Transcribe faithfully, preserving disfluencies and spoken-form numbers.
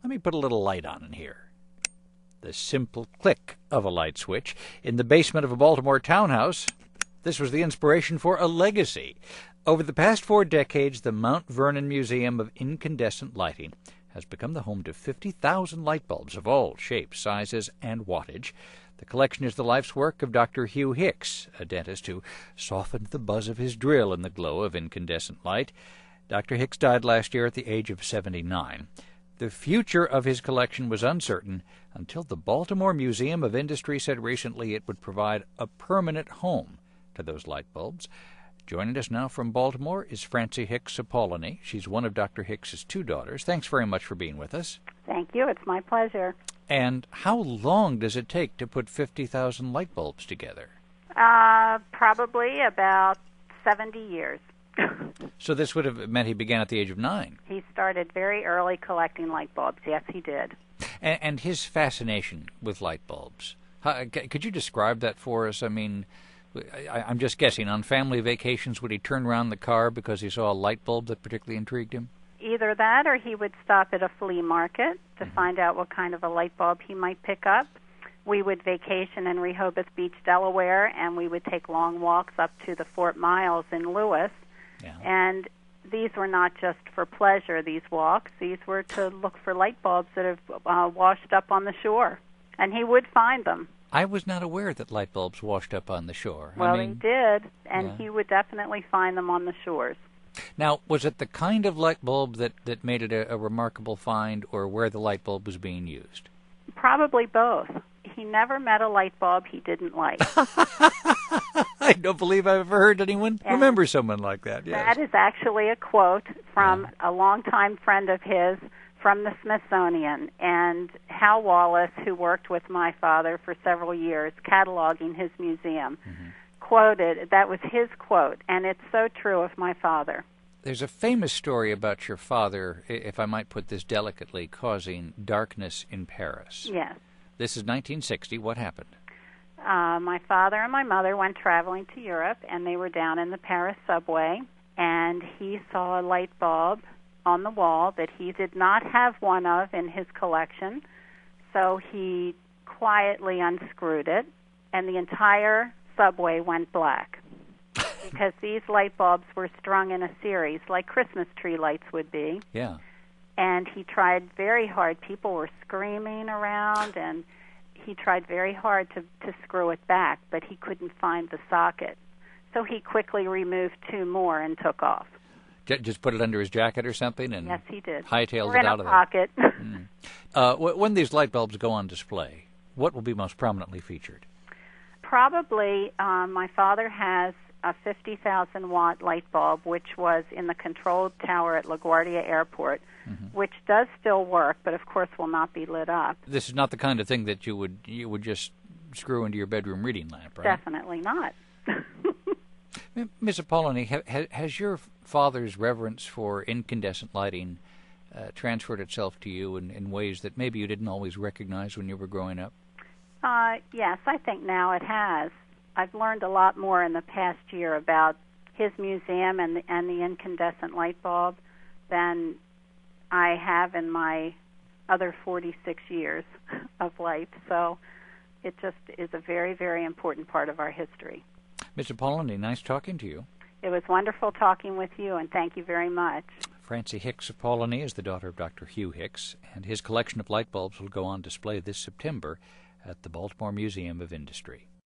Let me put a little light on in here. The simple click of a light switch in the basement of a Baltimore townhouse. This was the inspiration for a legacy. Over the past four decades, the Mount Vernon Museum of Incandescent Lighting has become the home to fifty thousand light bulbs of all shapes, sizes, and wattage. The collection is the life's work of Doctor Hugh Hicks, a dentist who softened the buzz of his drill in the glow of incandescent light. Doctor Hicks died last year at the age of seventy-nine. The future of his collection was uncertain until the Baltimore Museum of Industry said recently it would provide a permanent home to those light bulbs. Joining us now from Baltimore is Francie Hicks Apollonie. She's one of Doctor Hicks's two daughters. Thanks very much for being with us. Thank you. It's my pleasure. And how long does it take to put fifty thousand light bulbs together? Uh, probably about seventy years. So this would have meant he began at the age of nine. He started very early collecting light bulbs. Yes, he did. And, and his fascination with light bulbs. How, could you describe that for us? I mean, I, I'm just guessing. On family vacations, would he turn around the car because he saw a light bulb that particularly intrigued him? Either that or he would stop at a flea market to mm-hmm. find out what kind of a light bulb he might pick up. We would vacation in Rehoboth Beach, Delaware, and we would take long walks up to the Fort Miles in Lewis. Yeah. And these were not just for pleasure, these walks. These were to look for light bulbs that have uh, washed up on the shore. And he would find them. I was not aware that light bulbs washed up on the shore. Well, I mean, he did, and yeah. he would definitely find them on the shores. Now, was it the kind of light bulb that, that made it a, a remarkable find, or where the light bulb was being used? Probably both. He never met a light bulb he didn't like. I don't believe I've ever heard anyone and remember someone like that. Yes. That is actually a quote from yeah. a longtime friend of his from the Smithsonian. And Hal Wallace, who worked with my father for several years, cataloging his museum, mm-hmm. quoted, that was his quote, and it's so true of my father. There's a famous story about your father, if I might put this delicately, causing darkness in Paris. Yes. This is nineteen sixty. What happened? Uh, my father and my mother went traveling to Europe, and they were down in the Paris subway, and he saw a light bulb on the wall that he did not have one of in his collection, so he quietly unscrewed it, and the entire subway went black because these light bulbs were strung in a series like Christmas tree lights would be. Yeah. And he tried very hard. People were screaming around, and he tried very hard to, to screw it back, but he couldn't find the socket. So he quickly removed two more and took off. Just put it under his jacket or something? And yes, he did. Hightailed or it out in of a pocket. there. mm. uh, when these light bulbs go on display, what will be most prominently featured? Probably uh, my father has a fifty thousand watt light bulb, which was in the control tower at LaGuardia Airport, mm-hmm. which does still work, but of course will not be lit up. This is not the kind of thing that you would you would just screw into your bedroom reading lamp, right? Definitely not. Miss Apollonie, ha, has your father's reverence for incandescent lighting uh, transferred itself to you in, in ways that maybe you didn't always recognize when you were growing up? Uh, yes, I think now it has. I've learned a lot more in the past year about his museum and the, and the incandescent light bulb than I have in my other forty-six years of life. So it just is a very, very important part of our history. Miz Apollonie, nice talking to you. It was wonderful talking with you, and thank you very much. Francie Hicks Apollonie is the daughter of Doctor Hugh Hicks, and his collection of light bulbs will go on display this September at the Baltimore Museum of Industry.